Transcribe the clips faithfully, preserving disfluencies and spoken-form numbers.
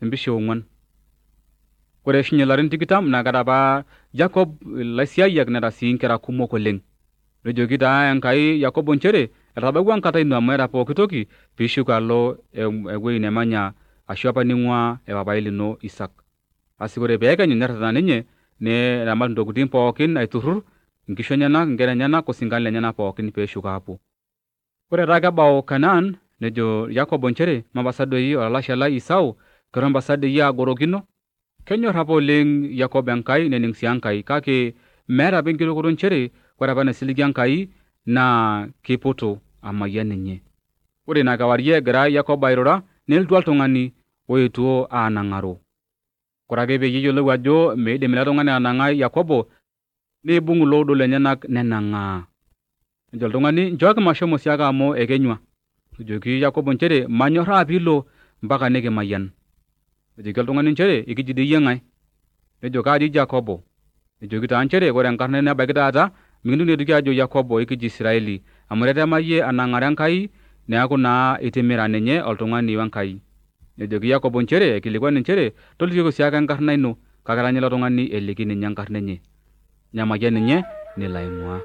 empisha ong'uan. Ore shinye larin tikitam naa kadapa Jacob laisiayiak neeta sii nkera kumok oleng. Nejoki taa Enkai Yakobo nchere etabawua enkata ino amu eeta pooki toki piishuk alo ewueji nemanya ashu apa ning'ua epapai lino Isak. Asi ore peekenyu nerretena ninye neramat ntokitin pookin aiturrur nkishu enyenak, nkera enyenak osinkan lenyenak pookin peeshuk aapuo. Ore taa kebau Kanaan nejo Yakobo nchere mapasa doi olalashe lai Isau keton pasa doi agorokino. Kenyorr apa oleng Yakobo Enkai nening sii Enkai kake meeta apa enkirukoto nchere ore apa enasiligi Enkai naa kiputu amayian ninye. Ore ina kewarie egira Yakobo airura nelotu oltung'ani oetuo aanang'aro. Ore ake peyie eyiolou ajo meidim ele tung'ani anang'a Yakobo neibung' iloudo lenyenak nenang'aa. Nejo oltung'ani nchooki mashomo siake amu ekenyua. Nejoki Yakobo nchere manyorraa piilo mpaka nikimayian. Nejoki oltung'ani nchere ikiji dii yie ng'ae. Nejo kaaji Yakobo. Nejoki taa nchere ore enkarna nebaiki taata mikintoki aitoki ajo Yakobo ikiji Israeli amu itetema yie anang'are Enkai neeku naa itimira ninye oltung'ani w'Enkai. Nejoki Yakobo nchere aikilikuan nchere tolikioki siake enkarna ino kake etanyi ilo tung'ani eliki ninye enkarna enye. Nyamayian ninye nelo aing'ua.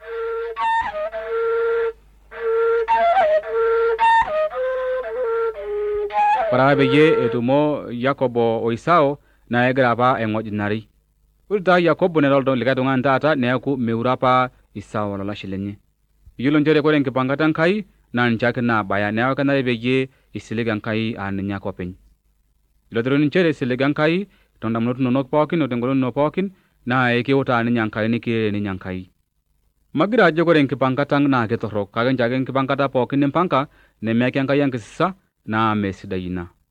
Ore ake peyie etumo Yakobo o Isau naa egira apa aing'ojinari. Ore taa Yakobo netaa oltung'ani likae tung'ani taata neeku meure apa Isau olalashe lenye. Iyiolo nchere ore enkipangata Enkai naa ninche ake naabaya neeku kenare peyie isilig Enkai aa ninye ake openy. Iloteruni nchere isilig Enkai toondamunot inonok pookin o tengolon ino pookin naa ekiutaa ninye Enkai nikirere ninye Enkai. Magira ajo ore enkipangata ang' naa ketorrok kake nchoo ake enkipangata pookin nimpanga nemeeki Enkai enkisisa naa meesidai ina.